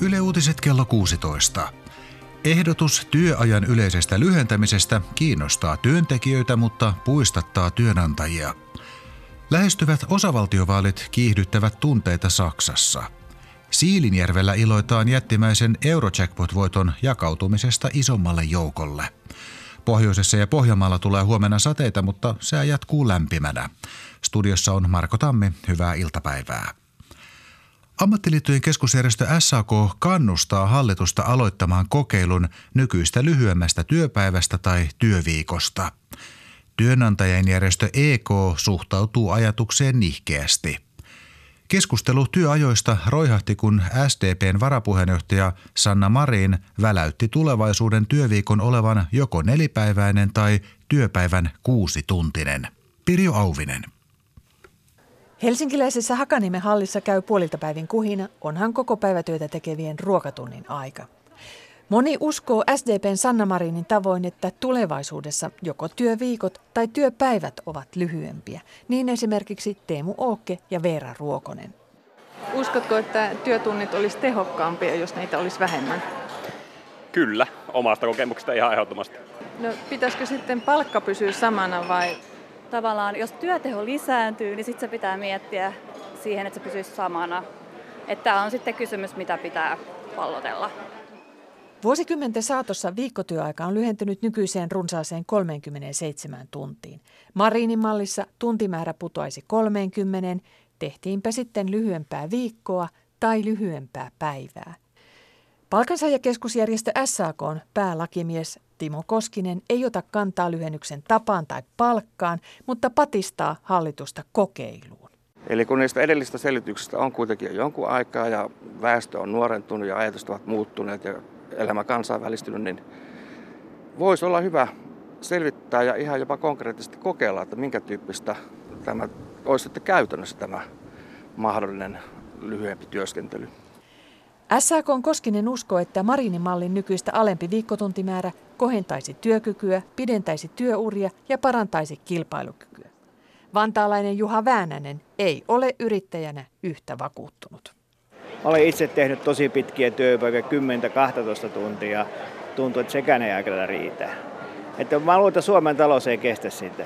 Yle Uutiset kello 16. Ehdotus työajan yleisestä lyhentämisestä kiinnostaa työntekijöitä, mutta puistattaa työnantajia. Lähestyvät osavaltiovaalit kiihdyttävät tunteita Saksassa. Siilinjärvellä iloitaan jättimäisen Eurojackpot-voiton jakautumisesta isommalle joukolle. Pohjoisessa ja Pohjanmaalla tulee huomenna sateita, mutta sää jatkuu lämpimänä. Studiossa on Marko Tammi. Hyvää iltapäivää. Ammattiliittojen keskusjärjestö SAK kannustaa hallitusta aloittamaan kokeilun nykyistä lyhyemmästä työpäivästä tai työviikosta. Työnantajien järjestö EK suhtautuu ajatukseen nihkeästi. Keskustelu työajoista roihahti, kun SDP:n varapuheenjohtaja Sanna Marin väläytti tulevaisuuden työviikon olevan joko nelipäiväinen tai työpäivän 6-tuntinen. Pirjo Auvinen. Helsinkiläisessä Hakaniemen hallissa käy puoliltapäivin kuhina, onhan koko päivätyötä tekevien ruokatunnin aika. Moni uskoo SDP:n Sanna Marinin tavoin, että tulevaisuudessa joko työviikot tai työpäivät ovat lyhyempiä. Niin esimerkiksi Teemu Ookke ja Veera Ruokonen. Uskotko, että työtunnit olisi tehokkaampia, jos niitä olisi vähemmän? Kyllä, omasta kokemuksesta ihan ehdottomasti. No, pitäisikö sitten palkka pysyä samana vai? Tavallaan, jos työteho lisääntyy, niin sitten se pitää miettiä siihen, että se pysyisi samana. Tämä on sitten kysymys, mitä pitää pallotella. Vuosikymmenten saatossa viikkotyöaika on lyhentynyt nykyiseen runsaaseen 37 tuntiin. Marinin mallissa tuntimäärä putoaisi 30, tehtiinpä sitten lyhyempää viikkoa tai lyhyempää päivää. Palkansaajakeskusjärjestö SAK:n päälakimies Timo Koskinen ei ota kantaa lyhennyksen tapaan tai palkkaan, mutta patistaa hallitusta kokeiluun. Eli kun niistä edellisistä selityksistä on kuitenkin jo jonkun aikaa ja väestö on nuorentunut ja ajatukset ovat muuttuneet ja elämä kansainvälistynyt, niin voisi olla hyvä selvittää ja ihan jopa konkreettisesti kokeilla, että minkä tyyppistä tämä olisi sitten käytännössä tämä mahdollinen lyhyempi työskentely. SAK:n Koskinen uskoo, että Marinin mallin nykyistä alempi viikkotuntimäärä kohentaisi työkykyä, pidentäisi työuria ja parantaisi kilpailukykyä. Vantaalainen Juha Väänänen ei ole yrittäjänä yhtä vakuuttunut. Olen itse tehnyt tosi pitkiä työpäiviä, 10-12 tuntia. Tuntuu, että sekään ei aikana riitä. Mä luulen, että Suomen talous ei kestä sitä.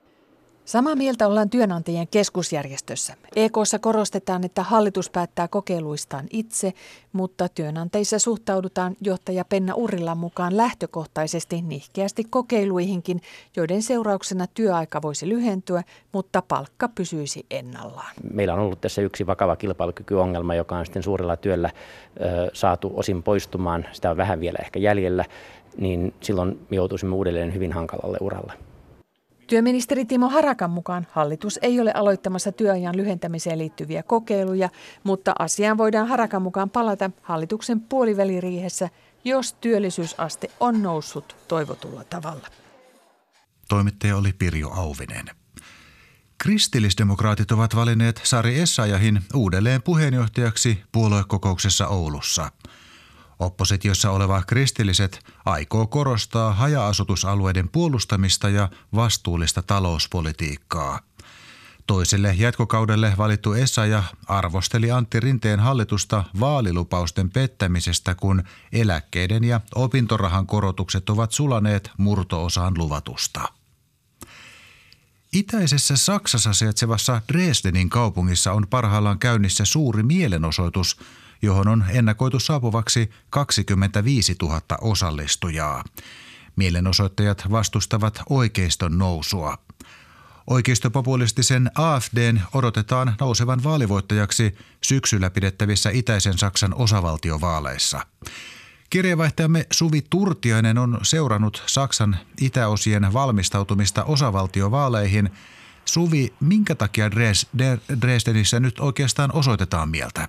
Samaa mieltä ollaan työnantajien keskusjärjestössä. EK:ssa korostetaan, että hallitus päättää kokeiluistaan itse, mutta työnantajissa suhtaudutaan johtaja Penna Urrilan mukaan lähtökohtaisesti nihkeästi kokeiluihinkin, joiden seurauksena työaika voisi lyhentyä, mutta palkka pysyisi ennallaan. Meillä on ollut tässä yksi vakava kilpailukykyongelma, joka on sitten suurella työllä saatu osin poistumaan. Sitä on vähän vielä ehkä jäljellä, niin silloin me joutuisimme uudelleen hyvin hankalalle uralle. Työministeri Timo Harakan mukaan hallitus ei ole aloittamassa työajan lyhentämiseen liittyviä kokeiluja, mutta asiaan voidaan Harakan mukaan palata hallituksen puoliväliriihessä, jos työllisyysaste on noussut toivotulla tavalla. Toimittaja oli Pirjo Auvinen. Kristillisdemokraatit ovat valinneet Sari Essayahin uudelleen puheenjohtajaksi puoluekokouksessa Oulussa. Oppositiossa oleva kristilliset aikoo korostaa haja-asutusalueiden puolustamista ja vastuullista talouspolitiikkaa. Toiselle jatkokaudelle valittu Essayah arvosteli Antti Rinteen hallitusta vaalilupausten pettämisestä, kun eläkkeiden ja opintorahan korotukset ovat sulaneet murto-osaan luvatusta. Itäisessä Saksassa sijaitsevassa Dresdenin kaupungissa on parhaillaan käynnissä suuri mielenosoitus, johon on ennakoitu saapuvaksi 25 000 osallistujaa. Mielenosoittajat vastustavat oikeiston nousua. Oikeistopopulistisen AfD:n odotetaan nousevan vaalivoittajaksi syksyllä pidettävissä itäisen Saksan osavaltiovaaleissa. Kirjeenvaihtajamme Suvi Turtiainen on seurannut Saksan itäosien valmistautumista osavaltiovaaleihin. Suvi, minkä takia Dresdenissä nyt oikeastaan osoitetaan mieltä?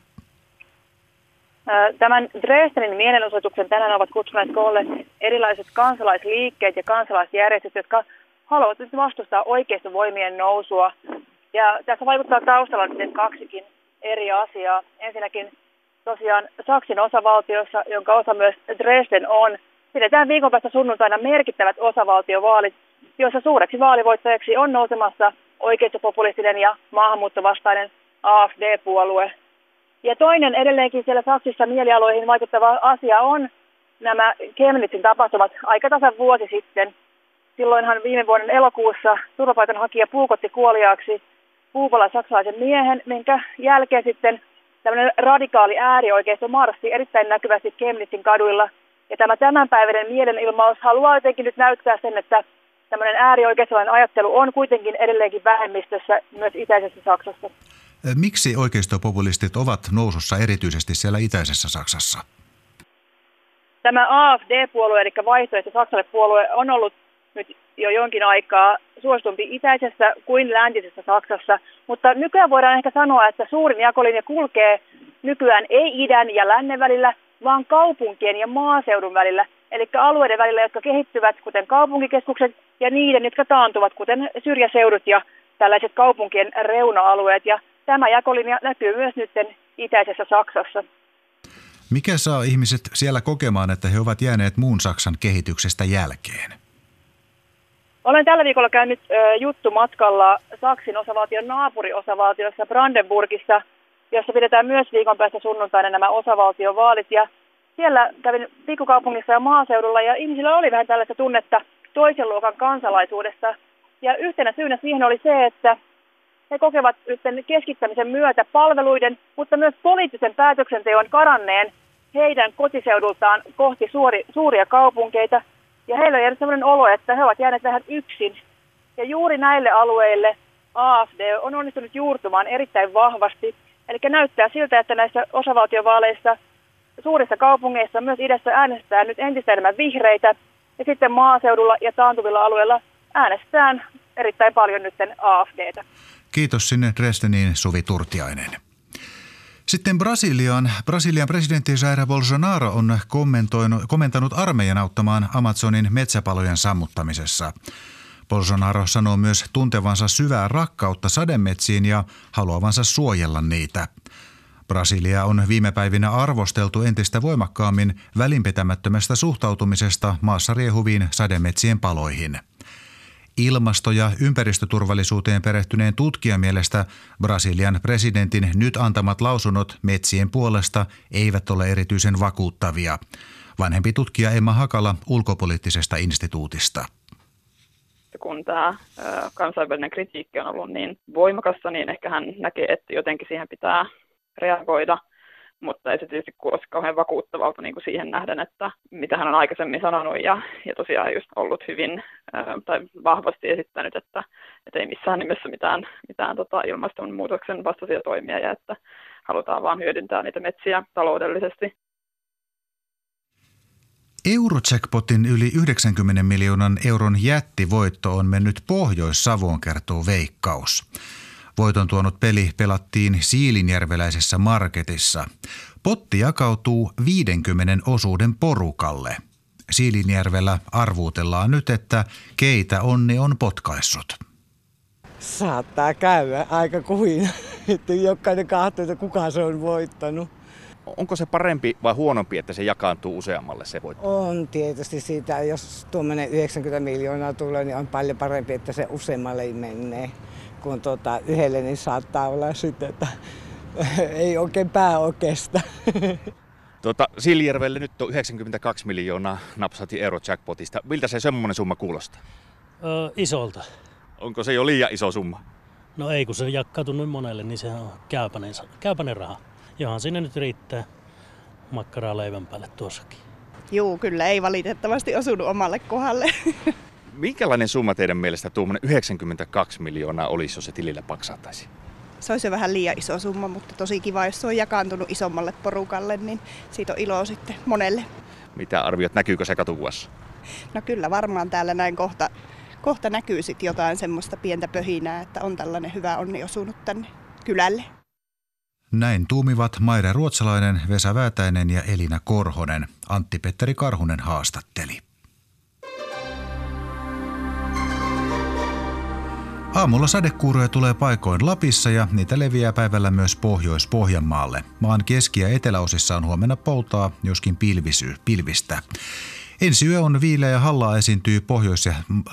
Tämän Dresdenin mielenosoituksen tänään ovat kutsuneet koolle erilaiset kansalaisliikkeet ja kansalaisjärjestöt, jotka haluavat vastustaa oikeistovoimien nousua. Ja tässä vaikuttaa taustalla nyt kaksikin eri asiaa. Ensinnäkin tosiaan Saksin osavaltiossa, jonka osa myös Dresden on, pidetään viikon päästä sunnuntaina merkittävät osavaltiovaalit, joissa suureksi vaalivoittajaksi on nousemassa oikeistopopulistinen ja maahanmuuttovastainen AfD-puolue. Ja toinen edelleenkin siellä Saksissa mielialoihin vaikuttava asia on nämä Chemnitzin tapahtumat aika tasan vuosi sitten. Silloinhan viime vuoden elokuussa turvapaikanhakija puukotti kuoliaaksi puupolan saksalaisen miehen, minkä jälkeen sitten tämmöinen radikaali äärioikeisto marssi erittäin näkyvästi Chemnitzin kaduilla. Ja tämä tämänpäiväinen mielenilmaus haluaa jotenkin nyt näyttää sen, että tämmöinen äärioikeistolainen ajattelu on kuitenkin edelleenkin vähemmistössä myös itäisessä Saksassa. Miksi oikeistopopulistit ovat nousussa erityisesti siellä itäisessä Saksassa? Tämä AfD-puolue, eli vaihtoehto Saksalle puolue, on ollut nyt jo jonkin aikaa suositumpi itäisessä kuin läntisessä Saksassa, mutta nykyään voidaan ehkä sanoa, että suurin jakolinja kulkee nykyään ei idän ja lännen välillä, vaan kaupunkien ja maaseudun välillä, eli alueiden välillä, jotka kehittyvät, kuten kaupunkikeskukset, ja niiden, jotka taantuvat, kuten syrjäseudut ja tällaiset kaupunkien reuna-alueet. Ja tämä jakolinja näkyy myös nyt itäisessä Saksassa. Mikä saa ihmiset siellä kokemaan, että he ovat jääneet muun Saksan kehityksestä jälkeen? Olen tällä viikolla käynyt juttumatkalla Saksin osavaltion naapuriosavaltiossa Brandenburgissa, jossa pidetään myös viikon päästä sunnuntaina nämä osavaltiovaalit. Ja siellä kävin pikkukaupungissa ja maaseudulla ja ihmisillä oli vähän tällaista tunnetta toisen luokan kansalaisuudesta. Ja yhtenä syynä siihen oli se, että he kokevat keskittämisen myötä palveluiden, mutta myös poliittisen päätöksenteon karanneen heidän kotiseudultaan kohti suuria kaupunkeita. Ja heillä on jäänyt sellainen olo, että he ovat jääneet vähän yksin. Ja juuri näille alueille AfD on onnistunut juurtumaan erittäin vahvasti. Eli näyttää siltä, että näissä osavaltiovaaleissa suurissa kaupungeissa myös idässä äänestetään nyt entistä enemmän vihreitä. Ja sitten maaseudulla ja taantuvilla alueilla äänestetään erittäin paljon nyt AfDtä. Kiitos sinne Dresdeniin, Suvi Turtiainen. Sitten Brasilian presidentti Jair Bolsonaro on kommentanut armeijan auttamaan Amazonin metsäpalojen sammuttamisessa. Bolsonaro sanoo myös tuntevansa syvää rakkautta sademetsiin ja haluavansa suojella niitä. Brasilia on viime päivinä arvosteltu entistä voimakkaammin välinpitämättömästä suhtautumisesta maassa riehuviin sademetsien paloihin. Ilmasto- ja ympäristöturvallisuuteen perehtyneen tutkijan mielestä Brasilian presidentin nyt antamat lausunnot metsien puolesta eivät ole erityisen vakuuttavia. Vanhempi tutkija Emma Hakala Ulkopoliittisesta instituutista. Kun tämä kansainvälinen kritiikki on ollut niin voimakasta, niin ehkä hän näkee, että jotenkin siihen pitää reagoida. Mutta ei se tietysti kuulosti kauhean vakuuttavalta niin kuin siihen nähden, että mitä hän on aikaisemmin sanonut ja tosiaan just ollut hyvin tai vahvasti esittänyt, että ei missään nimessä mitään ilmastonmuutoksen vastaisia toimia ja että halutaan vaan hyödyntää niitä metsiä taloudellisesti. Eurojackpotin yli 90 miljoonan euron jättivoitto on mennyt Pohjois-Savoon, kertoo Veikkaus. Voiton tuonut peli pelattiin Siilinjärveläisessä marketissa. Potti jakautuu 50 osuuden porukalle. Siilinjärvellä arvuutellaan nyt, että keitä onni on potkaissut. Saattaa käydä aika kuin, että jokainen katsoo, että kuka se on voittanut. Onko se parempi vai huonompi, että se jakaantuu useammalle se voitto? On tietysti siitä, jos tuommoinen 90 miljoonaa tulee, niin on paljon parempi, että se useammalle menee. Kun yhdelle, niin saattaa olla sitten, että ei oikein pää oikeasta. Siilijärvelle nyt on 92 miljoonaa napsati Eurojackpotista. Miltä se semmoinen summa kuulostaa? Isolta. Onko se jo liian iso summa? No ei, kun se jakautuu noin monelle, niin se on käypäinen raha. Johan sinne nyt riittää makkaraa leivän päälle tuossakin. Juu, kyllä ei valitettavasti osunut omalle kohdalle. Minkälainen summa teidän mielestä tuommoinen 92 miljoonaa olisi, jos se tilillä paksattaisi? Se olisi jo vähän liian iso summa, mutta tosi kiva, jos se on jakaantunut isommalle porukalle, niin siitä on iloa sitten monelle. Mitä arviot, näkyykö se katuvassa? No kyllä varmaan täällä näin kohta näkyy sitten jotain semmoista pientä pöhinää, että on tällainen hyvä onni osunut tänne kylälle. Näin tuumivat Maire Ruotsalainen, Vesa Väätäinen ja Elina Korhonen. Antti-Petteri Karhunen haastatteli. Aamulla sadekuuroja tulee paikoin Lapissa ja niitä leviää päivällä myös Pohjois-Pohjanmaalle. Maan keski- ja eteläosissa on huomenna poutaa, joskin pilvistä. Ensi yö on viileä ja hallaa esiintyy Pohjois- ja